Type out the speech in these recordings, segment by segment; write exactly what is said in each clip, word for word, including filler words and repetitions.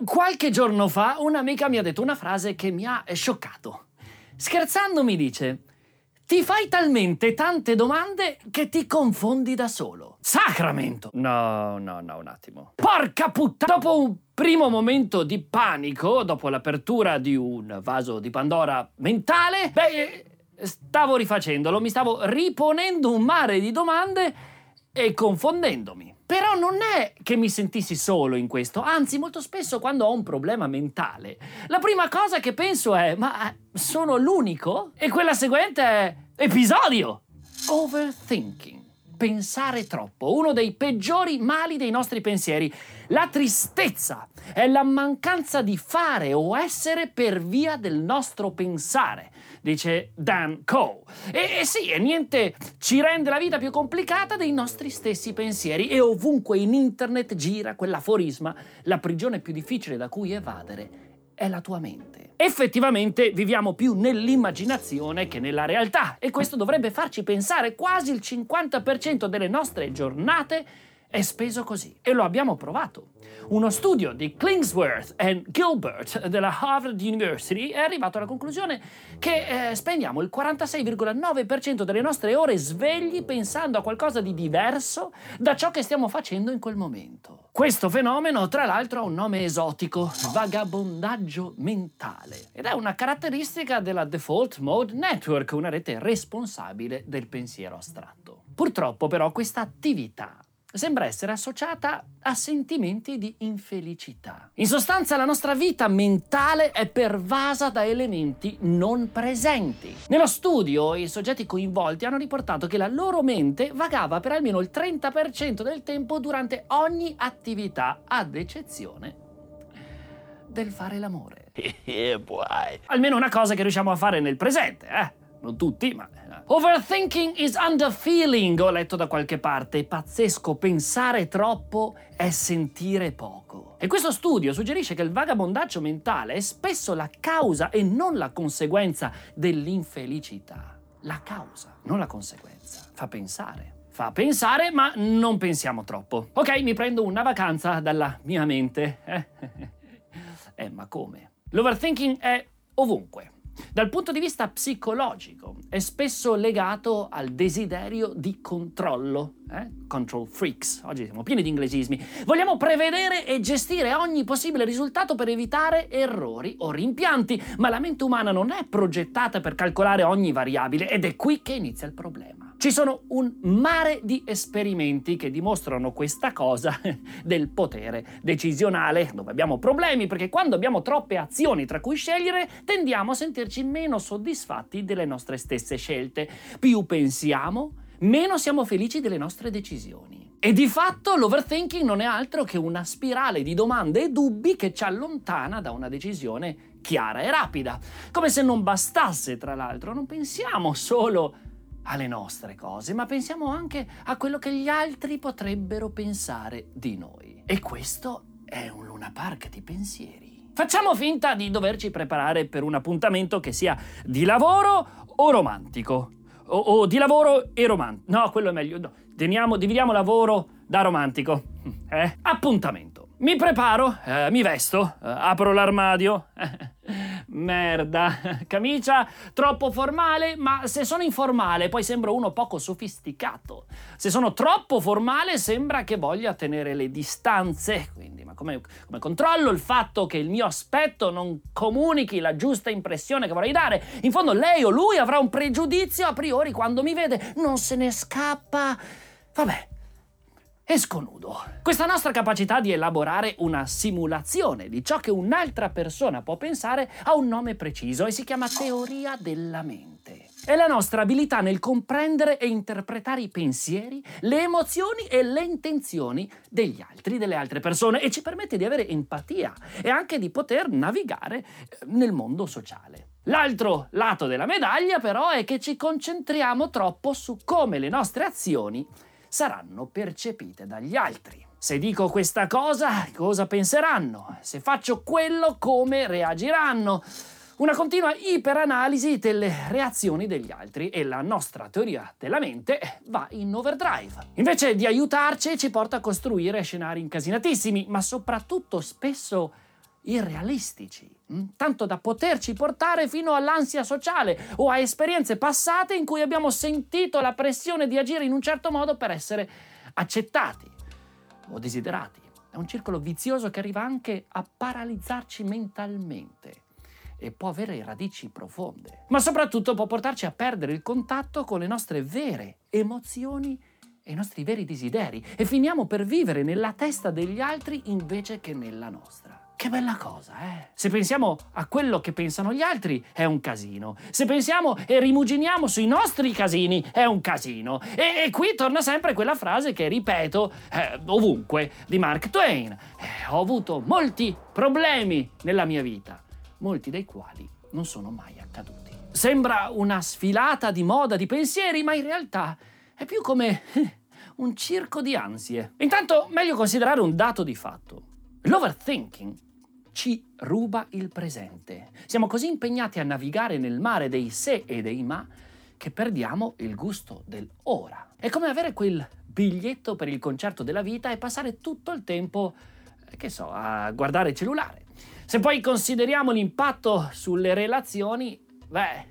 Qualche giorno fa un'amica mi ha detto una frase che mi ha scioccato. Scherzando mi dice: ti fai talmente tante domande che ti confondi da solo. Sacramento! No, no, no, un attimo. Porca puttana! Dopo un primo momento di panico, dopo l'apertura di un vaso di Pandora mentale, beh, stavo rifacendolo, mi stavo riponendo un mare di domande e confondendomi. Però non è che mi sentissi solo in questo, anzi molto spesso quando ho un problema mentale, la prima cosa che penso è: ma sono l'unico? E quella seguente è: episodio! Overthinking. Pensare troppo, uno dei peggiori mali dei nostri pensieri. La tristezza è la mancanza di fare o essere per via del nostro pensare, dice Dan Coe. E, e sì, e niente ci rende la vita più complicata dei nostri stessi pensieri, e ovunque in internet gira quell'aforisma: la prigione più difficile da cui evadere è la tua mente. Effettivamente viviamo più nell'immaginazione che nella realtà, e questo dovrebbe farci pensare quasi il cinquanta per cento delle nostre giornate è speso così. E lo abbiamo provato. Uno studio di Killingsworth e Gilbert della Harvard University è arrivato alla conclusione che eh, spendiamo il quarantasei virgola nove per cento delle nostre ore svegli pensando a qualcosa di diverso da ciò che stiamo facendo in quel momento. Questo fenomeno, tra l'altro, ha un nome esotico: vagabondaggio mentale, ed è una caratteristica della Default Mode Network, una rete responsabile del pensiero astratto. Purtroppo, però, questa attività sembra essere associata a sentimenti di infelicità. In sostanza, la nostra vita mentale è pervasa da elementi non presenti. Nello studio, i soggetti coinvolti hanno riportato che la loro mente vagava per almeno il trenta per cento del tempo durante ogni attività, ad eccezione del fare l'amore. Yeah, boy. Almeno una cosa che riusciamo a fare nel presente, eh? Non tutti, ma... Overthinking is underfeeling, ho letto da qualche parte. Pazzesco, pensare troppo è sentire poco. E questo studio suggerisce che il vagabondaggio mentale è spesso la causa e non la conseguenza dell'infelicità. La causa, non la conseguenza. Fa pensare. Fa pensare, ma non pensiamo troppo. Ok, mi prendo una vacanza dalla mia mente. Eh, eh ma come? L'overthinking è ovunque. Dal punto di vista psicologico è spesso legato al desiderio di controllo, eh? Control freaks, oggi siamo pieni di inglesismi. Vogliamo prevedere e gestire ogni possibile risultato per evitare errori o rimpianti, ma la mente umana non è progettata per calcolare ogni variabile, ed è qui che inizia il problema. Ci sono un mare di esperimenti che dimostrano questa cosa del potere decisionale, dove abbiamo problemi perché quando abbiamo troppe azioni tra cui scegliere tendiamo a sentirci meno soddisfatti delle nostre stesse scelte. Più pensiamo, meno siamo felici delle nostre decisioni. E di fatto l'overthinking non è altro che una spirale di domande e dubbi che ci allontana da una decisione chiara e rapida. Come se non bastasse, tra l'altro, non pensiamo solo alle nostre cose, ma pensiamo anche a quello che gli altri potrebbero pensare di noi. E questo è un Luna Park di pensieri. Facciamo finta di doverci preparare per un appuntamento che sia di lavoro o romantico. O, o di lavoro e romantico. No, quello è meglio. No. Dividiamo, dividiamo lavoro da romantico. Eh? Appuntamento. Mi preparo, eh, mi vesto, eh, apro l'armadio. Merda, camicia troppo formale, ma se sono informale poi sembro uno poco sofisticato. Se sono troppo formale sembra che voglia tenere le distanze. Quindi, ma come, come controllo il fatto che il mio aspetto non comunichi la giusta impressione che vorrei dare? In fondo lei o lui avrà un pregiudizio a priori quando mi vede, non se ne scappa. Vabbè. Esco nudo. Questa nostra capacità di elaborare una simulazione di ciò che un'altra persona può pensare ha un nome preciso e si chiama teoria della mente. È la nostra abilità nel comprendere e interpretare i pensieri, le emozioni e le intenzioni degli altri, delle altre persone, e ci permette di avere empatia e anche di poter navigare nel mondo sociale. L'altro lato della medaglia, però, è che ci concentriamo troppo su come le nostre azioni saranno percepite dagli altri. Se dico questa cosa, cosa penseranno? Se faccio quello, come reagiranno? Una continua iperanalisi delle reazioni degli altri, e la nostra teoria della mente va in overdrive. Invece di aiutarci, ci porta a costruire scenari incasinatissimi, ma soprattutto spesso irrealistici, mh? tanto da poterci portare fino all'ansia sociale o a esperienze passate in cui abbiamo sentito la pressione di agire in un certo modo per essere accettati o desiderati. È un circolo vizioso che arriva anche a paralizzarci mentalmente e può avere radici profonde, ma soprattutto può portarci a perdere il contatto con le nostre vere emozioni e i nostri veri desideri e finiamo per vivere nella testa degli altri invece che nella nostra. Che bella cosa, eh? Se pensiamo a quello che pensano gli altri, è un casino. Se pensiamo e rimuginiamo sui nostri casini, è un casino. E, e qui torna sempre quella frase che ripeto eh, ovunque, di Mark Twain. Eh, ho avuto molti problemi nella mia vita, molti dei quali non sono mai accaduti. Sembra una sfilata di moda di pensieri, ma in realtà è più come un circo di ansie. Intanto, meglio considerare un dato di fatto. L'overthinking ci ruba il presente. Siamo così impegnati a navigare nel mare dei se e dei ma che perdiamo il gusto del ora. È come avere quel biglietto per il concerto della vita e passare tutto il tempo, che so, a guardare il cellulare. Se poi consideriamo l'impatto sulle relazioni, beh,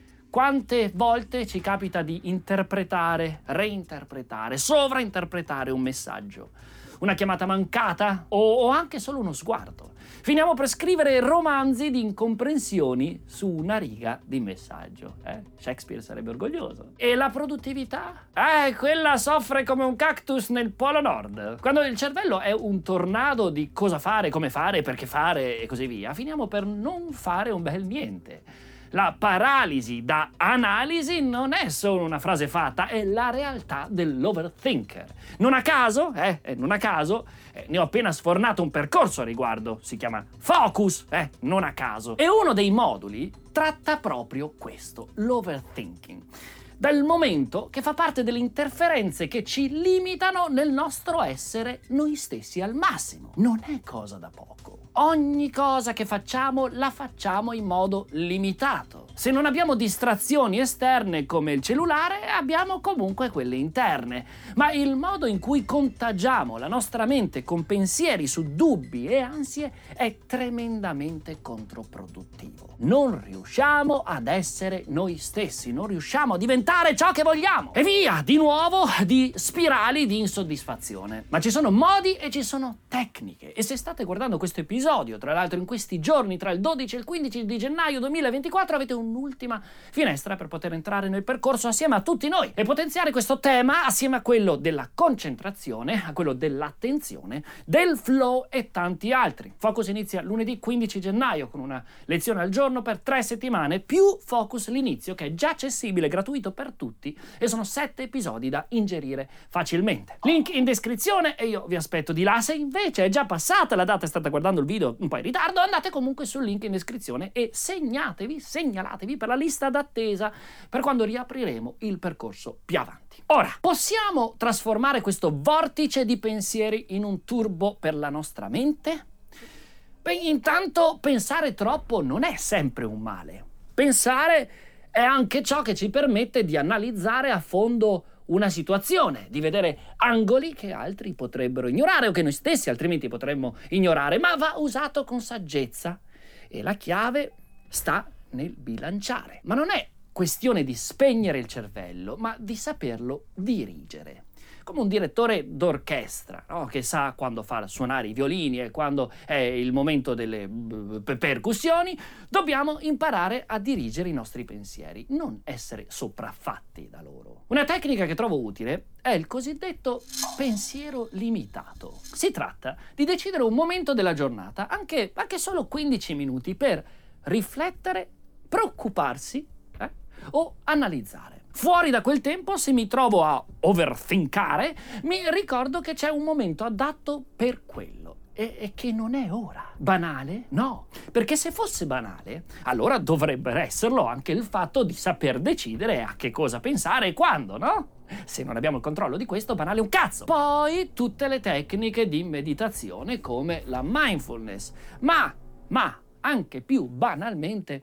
quante volte ci capita di interpretare, reinterpretare, sovrainterpretare un messaggio? Una chiamata mancata o, o anche solo uno sguardo. Finiamo per scrivere romanzi di incomprensioni su una riga di messaggio. Eh? Shakespeare sarebbe orgoglioso. E la produttività? Eh, quella soffre come un cactus nel Polo Nord. Quando il cervello è un tornado di cosa fare, come fare, perché fare e così via, finiamo per non fare un bel niente. La paralisi da analisi non è solo una frase fatta, è la realtà dell'overthinker. Non a caso, eh, non a caso, eh, ne ho appena sfornato un percorso a riguardo, si chiama Focus, eh, non a caso. E uno dei moduli tratta proprio questo, l'overthinking. Dal momento che fa parte delle interferenze che ci limitano nel nostro essere noi stessi al massimo. Non è cosa da poco. Ogni cosa che facciamo la facciamo in modo limitato. Se non abbiamo distrazioni esterne come il cellulare, abbiamo comunque quelle interne. Ma il modo in cui contagiamo la nostra mente con pensieri su dubbi e ansie è tremendamente controproduttivo. Non riusciamo ad essere noi stessi, non riusciamo a diventare ciò che vogliamo. E via, di nuovo, di spirali di insoddisfazione. Ma ci sono modi e ci sono tecniche. E se state guardando questo episodio, tra l'altro in questi giorni, tra il dodici e il quindici di gennaio duemilaventiquattro, avete un'ultima finestra per poter entrare nel percorso assieme a tutti noi e potenziare questo tema assieme a quello della concentrazione, a quello dell'attenzione, del flow e tanti altri. Focus inizia lunedì quindici gennaio con una lezione al giorno per tre settimane, più Focus l'inizio, che è già accessibile, gratuito per tutti, e sono sette episodi da ingerire facilmente. Link in descrizione e io vi aspetto di là. Se invece è già passata la data e state guardando il video un po' in ritardo, andate comunque sul link in descrizione e segnatevi, segnalatevi per la lista d'attesa per quando riapriremo il percorso più avanti. Ora, possiamo trasformare questo vortice di pensieri in un turbo per la nostra mente? Beh, intanto pensare troppo non è sempre un male. Pensare è anche ciò che ci permette di analizzare a fondo una situazione, di vedere angoli che altri potrebbero ignorare o che noi stessi altrimenti potremmo ignorare, ma va usato con saggezza e la chiave sta nel bilanciare. Ma non è questione di spegnere il cervello, ma di saperlo dirigere. Come un direttore d'orchestra, no? Che sa quando far suonare i violini e quando è il momento delle percussioni, dobbiamo imparare a dirigere i nostri pensieri, non essere sopraffatti da loro. Una tecnica che trovo utile è il cosiddetto pensiero limitato. Si tratta di decidere un momento della giornata, anche, anche solo quindici minuti, per riflettere, preoccuparsi eh, o analizzare. Fuori da quel tempo, se mi trovo a overthinkare, mi ricordo che c'è un momento adatto per quello e, e che non è ora. Banale? No, perché se fosse banale, allora dovrebbe esserlo anche il fatto di saper decidere a che cosa pensare e quando, no? Se non abbiamo il controllo di questo, banale un cazzo. Poi tutte le tecniche di meditazione come la mindfulness, ma, ma anche più banalmente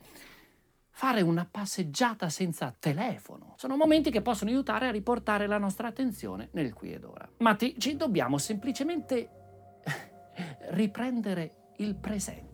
fare una passeggiata senza telefono. Sono momenti che possono aiutare a riportare la nostra attenzione nel qui ed ora. Ma ti, ci dobbiamo semplicemente riprendere il presente.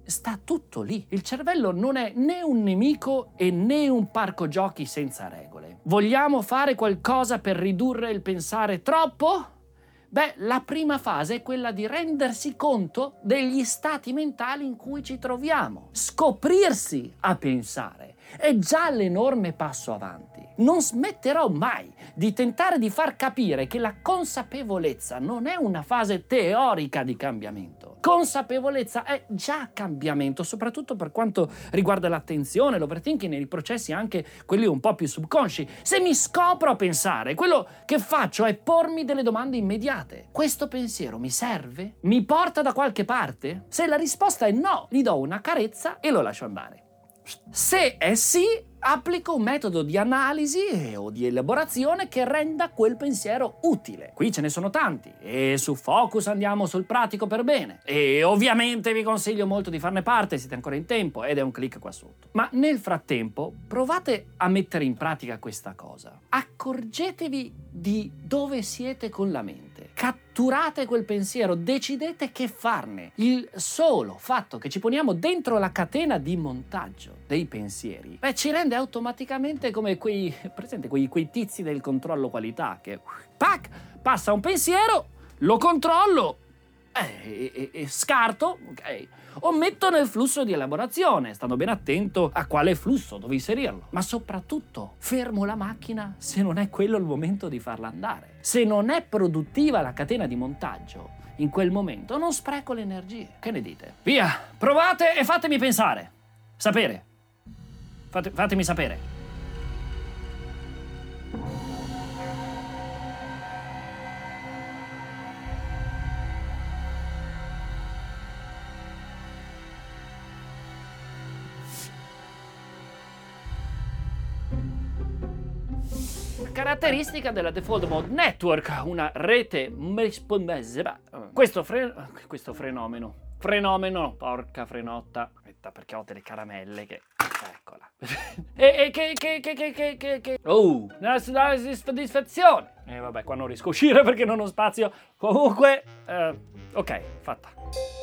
sta tutto lì. Il cervello non è né un nemico e né un parco giochi senza regole. Vogliamo fare qualcosa per ridurre il pensare troppo? Beh, la prima fase è quella di rendersi conto degli stati mentali in cui ci troviamo. Scoprirsi a pensare è già l'enorme passo avanti. Non smetterò mai di tentare di far capire che la consapevolezza non è una fase teorica di cambiamento. Consapevolezza è già cambiamento, soprattutto per quanto riguarda l'attenzione, l'overthinking e i processi anche quelli un po' più subconsci. Se mi scopro a pensare, quello che faccio è pormi delle domande immediate. Questo pensiero mi serve? Mi porta da qualche parte? Se la risposta è no, gli do una carezza e lo lascio andare. Se è sì, applico un metodo di analisi o di elaborazione che renda quel pensiero utile. Qui ce ne sono tanti e su Focus andiamo sul pratico per bene. E ovviamente vi consiglio molto di farne parte, siete ancora in tempo ed è un click qua sotto. Ma nel frattempo provate a mettere in pratica questa cosa. Accorgetevi di dove siete con la mente. Catturate quel pensiero, decidete che farne. Il solo fatto che ci poniamo dentro la catena di montaggio dei pensieri, beh, ci rende automaticamente come quei, presente, quei, quei tizi del controllo qualità che pac, passa un pensiero, lo controllo eh, e, e, e scarto, ok, o metto nel flusso di elaborazione, stando ben attento a quale flusso, dove inserirlo. Ma soprattutto fermo la macchina se non è quello il momento di farla andare. Se non è produttiva la catena di montaggio, in quel momento non spreco le energie. Che ne dite? Via, provate e fatemi pensare. Sapere. Fate, fatemi sapere. Caratteristica della Default Mode Network, una rete questo, fre... questo fenomeno fenomeno porca frenotta, aspetta, perché ho delle caramelle che eccola e, e che che che che che che che oh, nella soddisfazione e eh, vabbè, qua non riesco a uscire perché non ho spazio, comunque eh, ok, fatta.